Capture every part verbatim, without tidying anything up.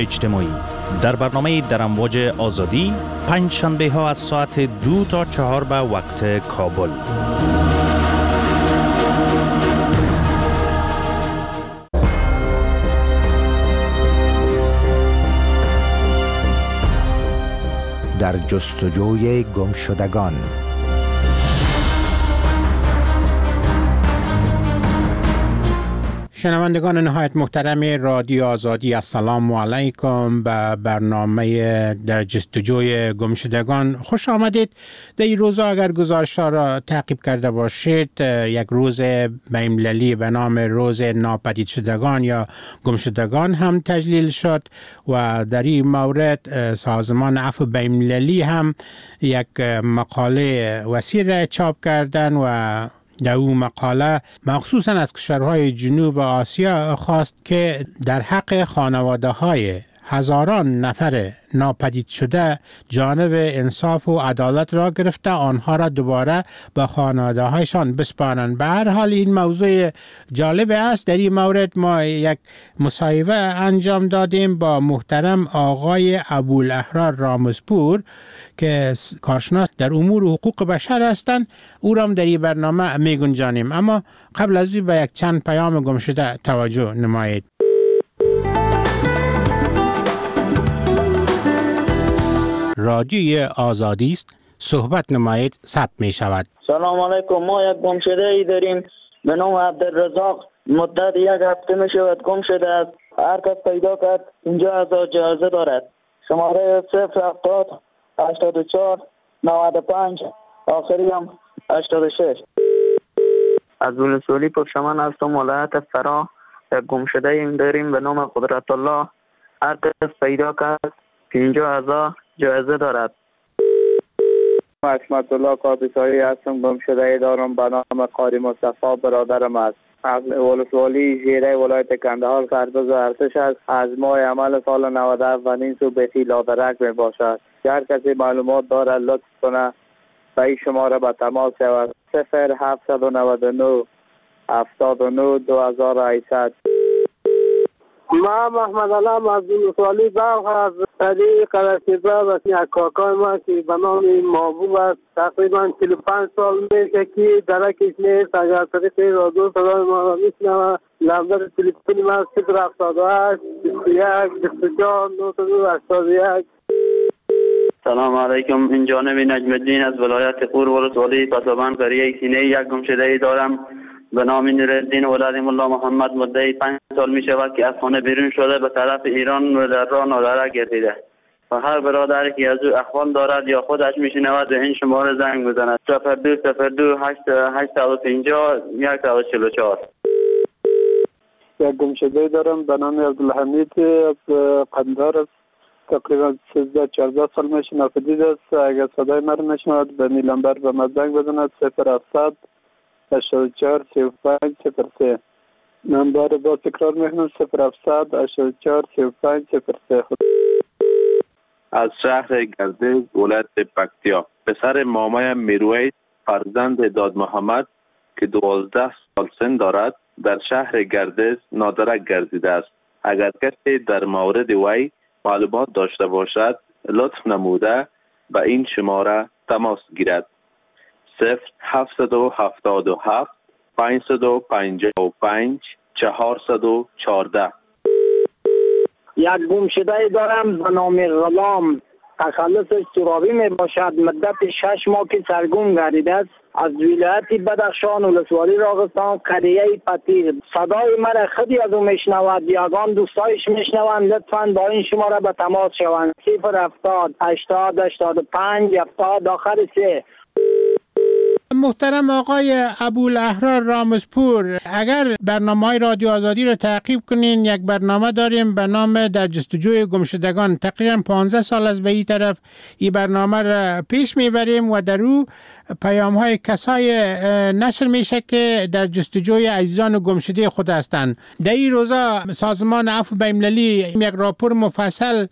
اجتماعی در برنامه در امواج آزادی پنج شنبه ها از ساعت دو تا چهار به وقت کابل. در جستجوی گمشدگان. شنوندگان نهایت محترم رادیو آزادی، السلام علیکم. به برنامه در جستجوی گمشدگان خوش آمدید. در این روزا اگر گزارش‌ها را تعقیب کرده باشید، یک روز بین‌المللی به نام روز ناپدید شدگان یا گمشدگان هم تجلیل شد و در این مورد سازمان عفو بین‌المللی هم یک مقاله وسیع را چاپ کردن و در اون مقاله مخصوصا از کشورهای جنوب آسیا خواست که در حق خانواده های هزاران نفر ناپدید شده جانب انصاف و عدالت را گرفته، آنها را دوباره به خانواده هایشان بسپارند. به هر حال این موضوع جالب است. در این مورد ما یک مصاحبه انجام دادیم با محترم آقای ابوالاحرار رامزپور که کارشناس در امور حقوق بشر هستند. او را در این برنامه می گنجانیم، اما قبل از این به یک چند پیام گم شده توجه نمایید. رادیوی آزادی است، صحبت نمایید، ثبت می شود. سلام علیکم. ما یک گمشده ای داریم به نام عبدالرزاق. مدت یک هفته می شود گم شده است. هر کس پیدا کرد اینجا هزار جایزه دارد. شماره صفر هفتاد هشتاد و چهار نود و پنج آخری هم هشتاد و شش. از ولسوالی پشتمن هستم، ولایت فرا. یک گمشده ایم داریم به نام قدرت الله. هر کس پیدا کرد اینجا هزار جایزه دارد. حکمت الله کاپیسایی هستم. گمشده دارم به نام قاری مصطفی، برادرم است. از ولسوالی ژیره ولایت کندهار سرباز ارتش است. از ماه عمل سال نود و هفت و نیم سو بخی لادرک می باشد. هر کسی معلومات دارد لطف کنه به این شماره به تماس شود. صفر هفتصد و نود و نه هفتاد و نه دو هزار و هشتصد. ما محمد علام از ولسوالی باغ از طریق قرشیزه و یک کاکای ما که به نام محبوب است. تقریبا چهل و پنج سال میشه که درکش نیست. اگر طریق رادیو صدای ما را میشنوه، نمبر تلفن ما صفر هفتاد و هشت بیست و یک بیست و چهار نود و دو هشتاد و یک. سلام علیکم. این جانب نجم الدین از ولایت قور ولسوالی پسابند قریه سینه. یک گمشده ای دارم به نام نورالدین ولادیم الله محمد. مدت پنج سال می شود که از خانه بیرون شده به طرف ایران و در راه نادرک گردیده و هر برادری که از او اخوان دارد یا خودش می شنود به این شماره زنگ بزند. صفر دو صفر دو هشت هشت و پنجاه یک و چهل و چهار. یک گمشده دارم به نام عبدالحمید از قندهار است. تقریبا سیزده چهارده سال میشه ناپدید است. اگر صدای من میشنود به نیلنبر به من زنگ بزند. صفر هفتصد هشتاد و چهار سی و پنج صفر سه. نمبر با تکرار میکنم صفر هفتصد هشتاد و چهار سی و پنج صفر سه. از شهر گردیز ولایت پکتیا. پسر مامای میرویس فرزند داد محمد که دوازده سال سن دارد در شهر گردیز نادرک گردیده است. اگر کسی در مورد وی معلومات داشته باشد لطف نموده به این شماره تماس گیرد. صفر هفتصد و هفتاد و هفت پانصد و پنجاه و پنج چهارصد و چهارده. یک گمشده دارم به نام غلام. تخلصش ترابی می باشد. مدت شش ماه که سرگم گردیده است. از ولایت بدخشان ولسوالی راغستان قریه پتیر. صدای مرا خودی از او میشنود، یگان دوستایش میشنوند. لطفاً با این شماره به تماس شوند. صفر هفتاد هشتاد هشتاد و پنج هفتاد آخر سه. محترم آقای ابوالاحرار رامزپور، اگر برنامه‌های رادیو آزادی را تعقیب کنین، یک برنامه داریم به نام در جستجوی گمشدگان. تقریبا پانزده سال از به این طرف این برنامه را پیش میبریم و در او پیام های کسای نشر میشه که در جستجوی عزیزان گمشده خود هستند. در این روزا سازمان عفو بین‌المللی یک راپور مفصل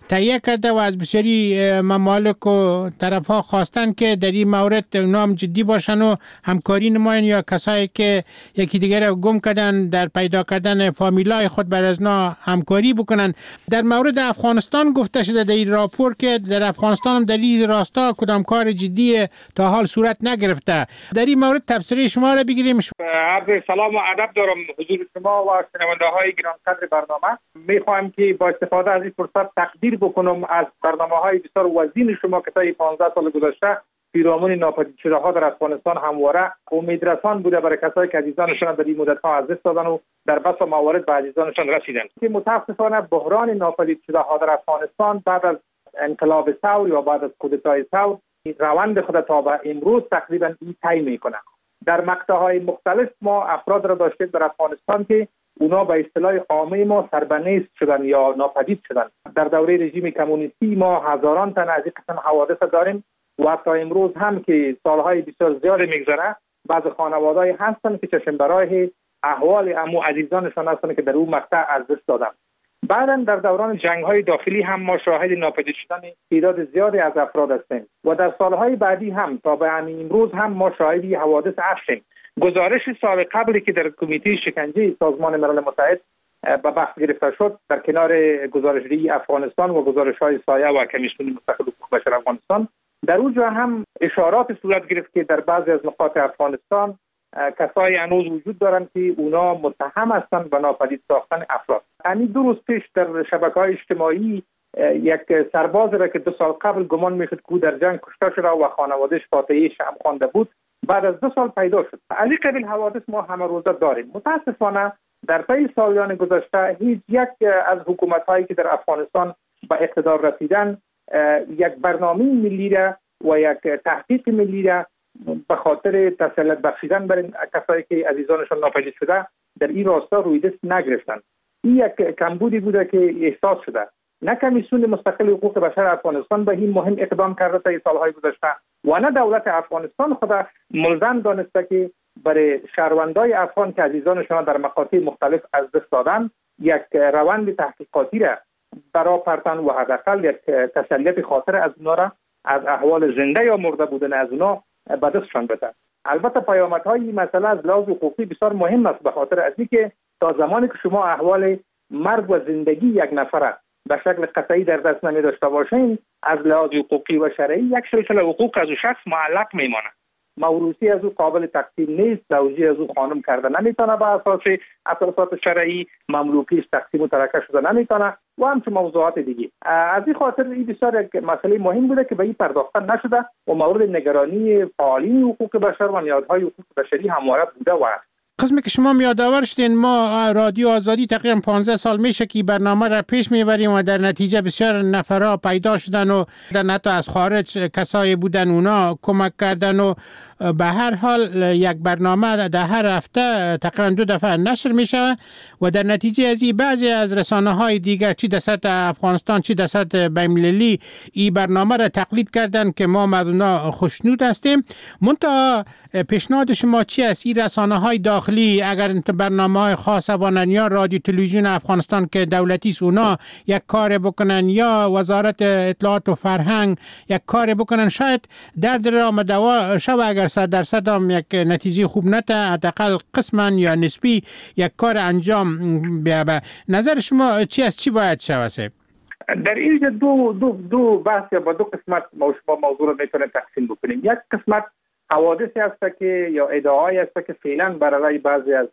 تهیه کرده و از بسیاری ممالک و طرف ها خواستن که در این مورد اونا هم جدی باشن و همکاری نماین یا کسایی که یکی دیگر گم کردن در پیدا کردن فامیلای خود بر از اونا همکاری بکنن. در مورد افغانستان گفته شده در این راپور که در افغانستان هم در این راستا کدام کار جدی تا حال صورت نگرفته. در این مورد تبصره شما را بگیریم. عرض سلام و ادب دارم حضور شما و شنونده های گرانقدر برنامه. میخواهم که با استفاده از این فرصت تقدیر بکنم از برنامه‌های بسیار وزین شما که طی پانزده سال گذشته پیرامون ناپدید شده ها در افغانستان همواره امیدرسان بوده برای کسایی که عزیزانشان در این مدت ها از دست دادن و در بس موارد به عزیزانشان رسیدند. که متاسفانه بحران ناپدید شده ها در افغانستان بعد از انقلاب ثور یا بعد از کودتای ثور روند خود تا به امروز تقریبا این طی میکنه. در مقطع‌های مختلف ما افراد را داشتیم در افغانستان که اونا به اصطلاح عامه ما سربنیست شدن یا ناپدید شدن. در دوره رژیم کمونیستی ما هزاران تن از این قسم حوادث داریم و تا امروز هم که سالهای بسیار زیاد میگذره بعض خانواده‌ای هستن که چشم برای احوال امو عزیزانشان هستن که در اون مقطع از دست دادن. بعداً در دوران جنگ‌های داخلی هم ما شاهد ناپدید شدن تعداد زیادی از افراد هستیم و در سالهای بعدی هم تا به امروز هم ما شاهد حوادث هستیم. گزارش سال قبلی که در کمیته شکنجه سازمان ملل متحد به بحث گرفته شد در کنار گزارش‌های افغانستان و گزارش‌های سایه و کمیسیون مستقل حقوق بشر افغانستان در اونجا هم اشارات صورت گرفت که در بعضی از نقاط افغانستان کسایی هنوز وجود دارند که اونا متهم هستند به ناپدید ساختن افراد. همین دو روز پیش در شبکه‌های اجتماعی یک سرباز را که دو سال قبل گمان میشد که در جنگ کشته شده و خانواده‌اش فاتحه شمع خوانده بود بعد از دو سال پیدا شد. از این قبیل حوادث ما همه روزه داریم. متاسفانه در طی سالیان گذشته هیچ یک از حکومت‌هایی که در افغانستان به اقتدار رسیدن یک برنامه ملی را و یک تحقیق ملی را به خاطر تسلط بخشیدن بر کسایی که عزیزانشان ناپدید شده در این راستا روی دست نگرفتند. این یک کمبودی بوده که احساس شده. نه کمیسیون مستقل حقوق بشر افغانستان به این مهم اقدام کرده تا سالهای گذشته و نه دولت افغانستان خود ملزم دانسته که برای شهروندای افغان که عزیزانشان در مقاطع مختلف از دست دادن یک روند تحقیقاتی را برای پرتن و حداقل یک تسلیت خاطر از اونا را از احوال زنده یا مرده بودن از اونا به دستشان بده. البته پیامدهای این مسئله از لحاظ حقوقی بسیار مهم است به خاطر از اینکه تا زمانی که شما احوال مرگ و زندگی یک نفر به شکل قطعی در دست نمی داشته باشین از لحاظ حقوقی و شرعی یک سلسله حقوق از او شخص معلق میمانه. موروثی از او قابل تقسیم نیست، زوجی از او خانم کرده نمیتونه به اساس اساسات شرعی، مملوکیش تقسیم و ترکه شده نمیتونه و همچنین موضوعات دیگه. از این خاطر این بسیار یک مسئله مهم بوده که به این پرداخته نشده و مورد نگرانی فعالین حقوق بشر و نهادهای حقوق بشری همواره بوده و است. قسمی که شما میادآور شدین ما رادیو آزادی تقریبا پانزده سال میشه که برنامه را پیش میبریم و در نتیجه بسیار نفرها پیدا شدن و در نتا از خارج کسایی بودن اونا کمک کردن و به هر حال یک برنامه در هر هفته تقریبا دو دفعه نشر میشه و در نتیجه از این بعضی از رسانه های دیگر چی در سطح افغانستان چی در سطح بین‌المللی این برنامه را تقلید کردن که ما مدونا خوشنود هستیم. منتها پیشنهاد شما چی است این رسانه های داخلی اگر برنامه های خاص بانن یا رادیو تلویزیون افغانستان که دولتی است اونا یک کار بکنن یا وزارت اطلاعات و فرهنگ یک کار بکنن شاید درد را مدوا شو اگر صد درصد هم یک نتیجه خوب نته حداقل قسما یا نسبی یک کار انجام بیابه. نظر شما چی است چی باید شود؟ در اینجا دو دو دو بحث یا با دو قسمت ما شما موضوع رو میتونیم تقسیم بکنیم. یک قسمت حوادثی است که یا ادعایی است که فعلا برای بعضی از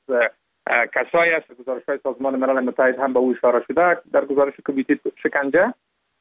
کسایی است گزارش‌های سازمان ملل متحد هم به او اشاره شده در گزارش کمیته شکنجه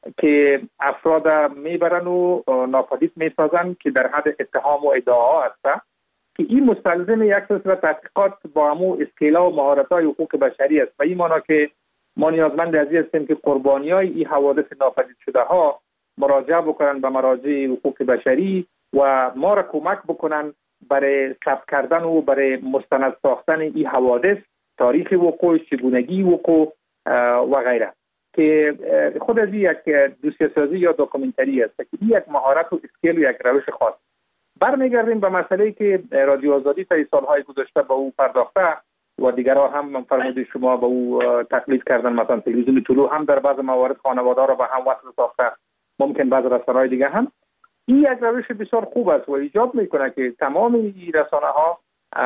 که افراد میبرن و ناپدید میسازن که در حد اتهام و ادعا هست که این مستلزم یک سلسله تحقیقات با همو اسکیلا و مهارت‌های حقوق بشری است و این معنی که ما نیازمند از این هستیم که قربانیای این حوادث ناپدید شده ها مراجعه بکنن به مراجع حقوق بشری و ما را کمک بکنن برای ثبت کردن و برای مستند ساختن این حوادث، تاریخ وقوع، چگونگی وقوع و غیره که خود از یک دوسیه سازی یا داکومنتری است که یک مهارت و اسکیل و یک روش خاص. برمیگردیم به مسئله که رادیو آزادی تا سالهای گذشته با او پرداخته و دیگرها هم فرمودید شما به او تقلید کردن. مثلا تلویزیون طلوع هم در بعض موارد خانواده را به هم وصل ساخته، ممکن بعض رسانه‌های دیگه هم. این یک روش بسیار خوب است و ایجاب میکنه که تمام این رسانه ها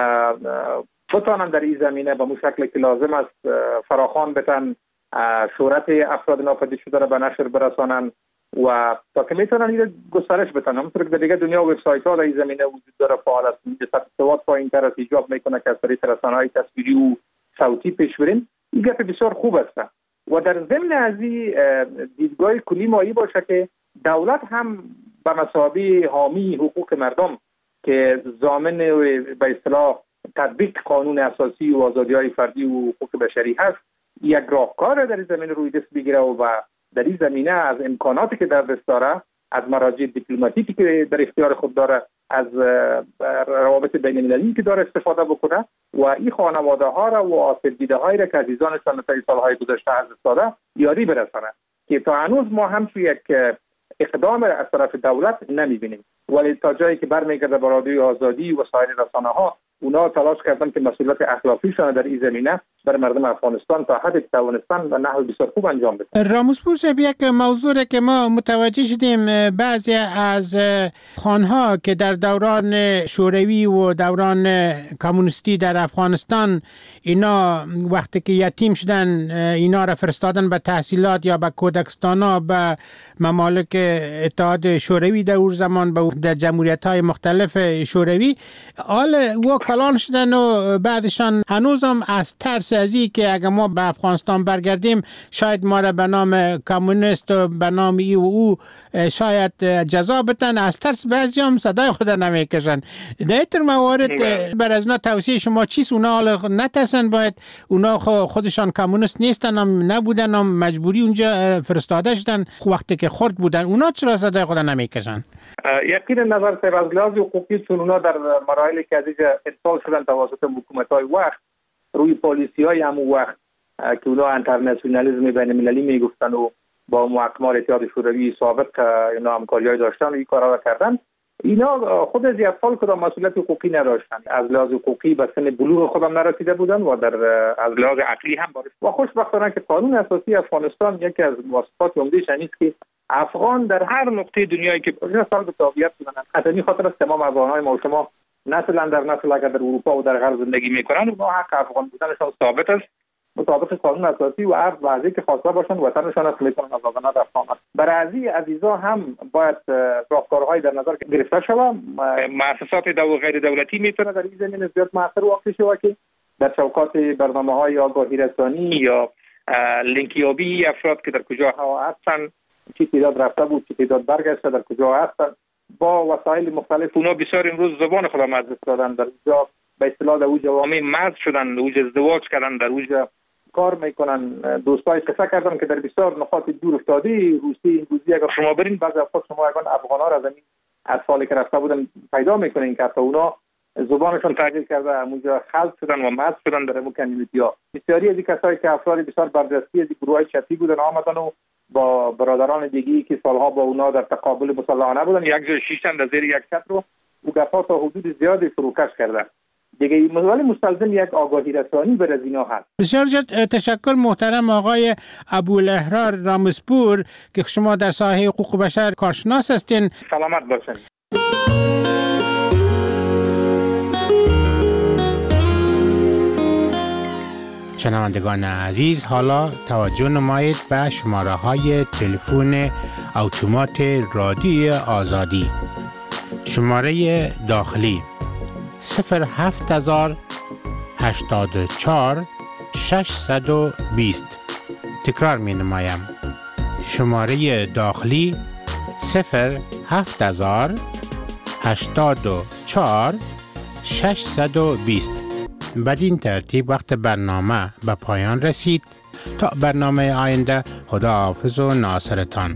بتوانند در این زمینه به اون شکل که لازم است فراخوان بتن، شهرت افراد ناپدید شده را به نشر برسانند و تا که میتونن این گسترش بدن. همونطور که در دیگه دنیا وب سایت ها در این زمینه وجود داره فعال است، سطح سواد پایین‌تر است، ایجاب میکنه که از طریق رسانه‌های تصویری و صوتی پیش بریم. این گپ بسیار خوب است و در ضمن از این دیدگاه کلی ما این باشه که دولت هم به مثابه حامی حقوق مردم که ضامن به اصطلاح تطبیق قانون اساسی و آزادی‌های فردی و حقوق بشری هست، یک راهکار در این زمینه روی دست بگیره و در این زمینه از امکاناتی که در دست داره، از مراجع دیپلماتیکی که در اختیار خود داره، از روابط بین المللی که داره استفاده بکنه و این خانواده ها را و آسیب دیده هایی را که عزیزانشان در سالهای گذشته از دست داده یاری برسانه که تا هنوز ما هم توی یک اقدام از طرف دولت نمیبینیم. ولی تا جایی که برمیگرده به رادیوی آزادی و سایر رسانه ها، اونا تلاش کردن که مسئولیت اخلاقیشان در این زمینه برای مردم افغانستان تا حدی که توانستن و نحو بسیار خوب انجام بدن. راموسپور صاحب، یک موضوع که ما متوجه شدیم بعضی از خانها که در دوران شوروی و دوران کمونیستی در افغانستان اینا وقتی که یتیم شدن اینا را فرستادن به تحصیلات یا به کودکستانا به ممالک اتحاد شوروی در اون زمان به در جمهوریت‌های مختلف شوروی، حال و کلان شدن و بعدشان هنوزم از ترس از این که اگر ما به افغانستان برگردیم شاید ما را به نام کمونیست و به نام ای و او شاید جزا بتن، از ترس بعضی هم صدای خود نمیکشن. در این موارد بر از اونا توصیه شما چیست؟ اونا حالا نترسن، باید اونا خودشان کمونیست نیستن هم نبودن هم مجبوری اونجا فرستاده شدن وقتی که خرد بودن، اونا چرا صدای خود نمیکشن؟ یقینا نظر سر از لحاظ حقوقی چون اونا در مراحل که از اینجا ارسال شدن توسط حکومت‌های وقت روی پالیسی‌های همون وقت که اونا انترنشنالیسم بین المللی میگفتن و با محکمات اتحاد شوروی سابق اینا همکاری‌های داشتن و این کارا را کردن، اینا خود از اطفال کدام مسئولیت حقوقی نداشتن، از لحاظ حقوقی به سن بلوغ خودم نرسیده بودن و در از لحاظ عقلی هم بارش و خوشبختانه که قانون اساسی افغانستان یکی از واسطات عمده‌اش این است که افغان در هر نقطه دنیایی که سال به تابعیت بودن، خاطری خاطر است تمام افغان‌های ما و شما نسل در نسل اگر در اروپا و در غرب زندگی میکنن و حق افغان بودنشان ثابت است مطابق قانون اساسی و هر لحظه که خواسته باشن وطنشان است میتونن آزادانه افغان است. برای ازی عزیزا هم باید راهکارهای در نظر گرفته شود. مؤسسات دو غیر دولتی میتونه در این زمینه زیاد موثر واقع شود که در چوکات برنامه‌های آگاهی رسانی یا لینکیابی افراد که در کجا ها هستن، چی تعداد رفته بود، چی تعداد برگشته، در کجا هستن، با وسایل مختلف اونا بسیار امروز زبان خودم از دست دادن، در اونجا به اصطلاح در اون جوامع مزد شدن، در اونجا ازدواج کردن، در اونجا کار میکنن. دوستای قصه کردن که در بسیار نقاط دور افتاده روسی انگلیسی اگر شما برین بعضی از خود شما اگر افغانا را زمین اطفالی که رفته بودن پیدا میکنین که حتی اونا زبانشون تغییر کرده، اونجا خلط شدن و مزد شدن در اون کمیونیتی‌ها. بسیاری از کسایی که افراد بسیار برجسته از گروه‌های چپی بودن آمدن و با برادران دیگی که سالها با اونا در تقابل مسلحانه بودن یک جای شیشتن در زیر یک چتر رو و گپا تا حدود زیادی فروکش کردن. دیگه مسئله مستلزم یک آگاهی رسانی بر از اینا هست. بسیار تشکر محترم آقای ابوالاحرار راموسپور که شما در ساحه حقوق بشر کارشناس هستین. سلامت باشین. شنوندگان عزیز، حالا توجه نمایید به شماره های تلفن اتومات رادیوی آزادی. شماره داخلی صفر هفت هزار هشتاد و چهار ششصد و بیست. تکرار می نمایم. شماره داخلی صفر هفت هزار هشتاد و چهار ششصد و بیست. بدین ترتیب وقت برنامه به پایان رسید. تا برنامه آینده، خدا حافظ و ناصرتان.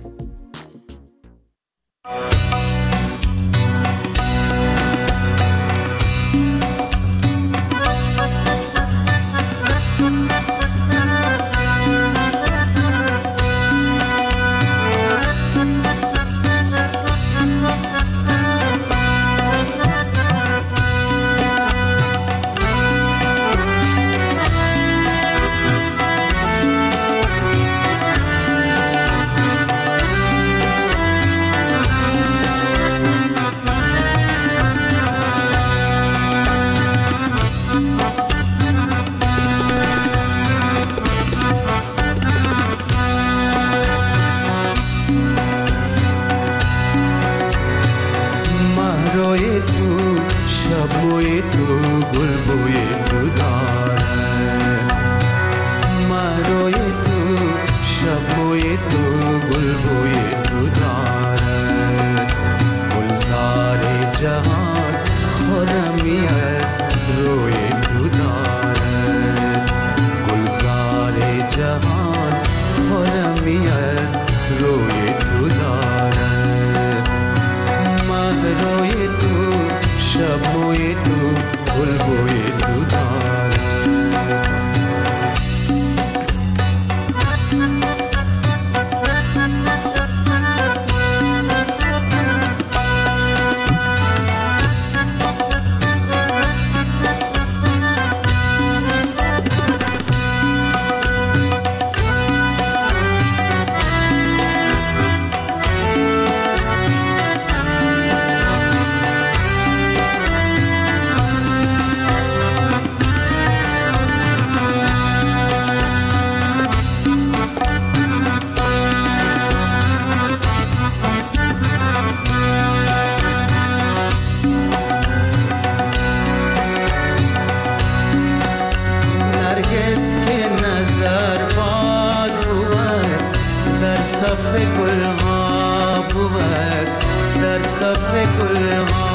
روی تو گل بوی تو دارد گلزار جهان خرمی است روی تو دارد گلزار جهان خرمی است روی تو دارد ماه روی تو شب موی تو گل بوی تو دارد صف گل ها بود در صف گل ها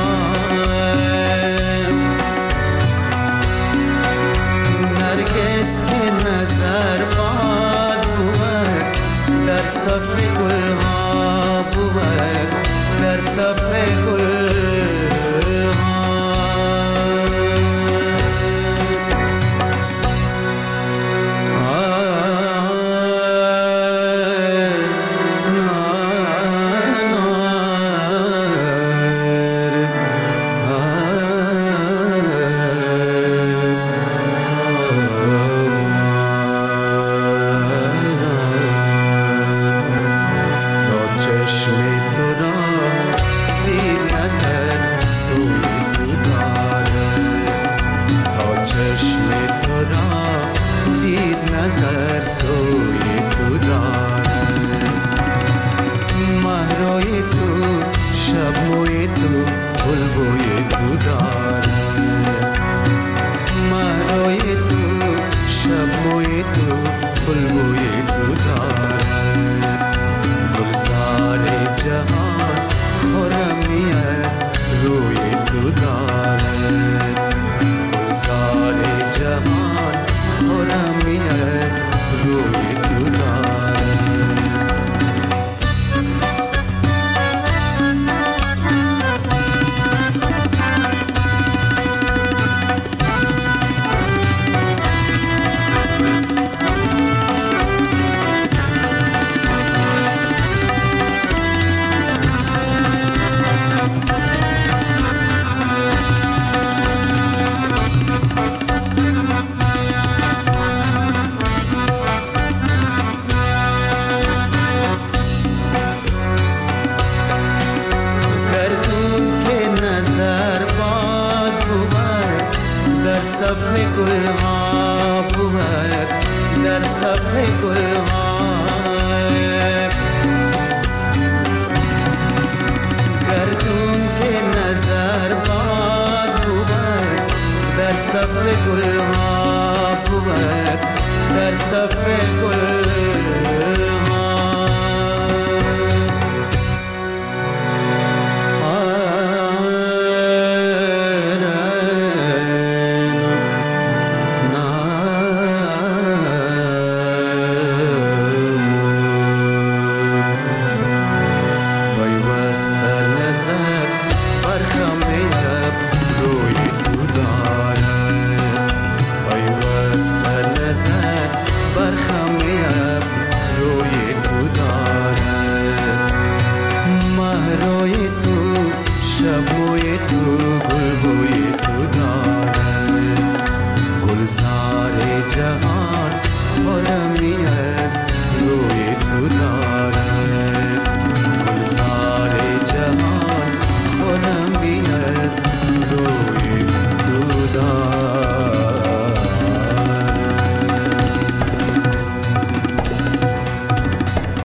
نرگس که نظر باز بود در صف گل ها بود در صف گل